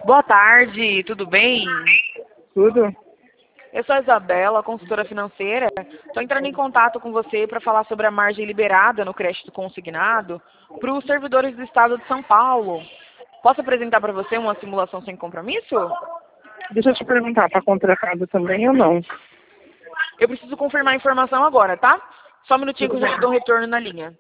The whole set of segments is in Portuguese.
Boa tarde, tudo bem? Tudo? Eu sou a Isabela, consultora financeira. Estou entrando em contato com você para falar sobre a margem liberada no crédito consignado para os servidores do Estado de São Paulo. Posso apresentar para você uma simulação sem compromisso? Deixa eu te perguntar, tá contratado também ou não? Eu preciso confirmar a informação agora, tá? Só um minutinho que eu já te dou um retorno na linha.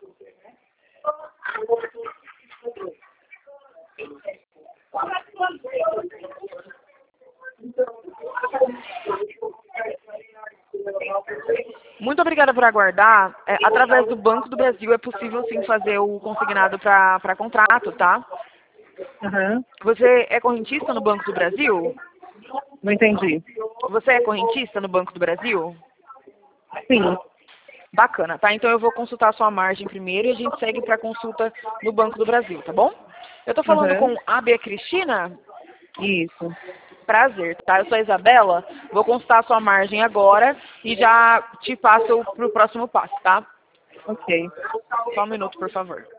Muito obrigada por aguardar. Através do Banco do Brasil é possível sim fazer o consignado para contrato, tá? Aham. Você é correntista no Banco do Brasil? Não entendi. Você é correntista no Banco do Brasil? Sim. Bacana, tá? Então eu vou consultar a sua margem primeiro e a gente segue para a consulta no Banco do Brasil, tá bom? Eu tô falando Aham. com a Bia Cristina? Isso. Prazer, tá? Eu sou a Isabela, vou consultar a sua margem agora e já te passo pro próximo passo, tá? Ok. Só um minuto, por favor.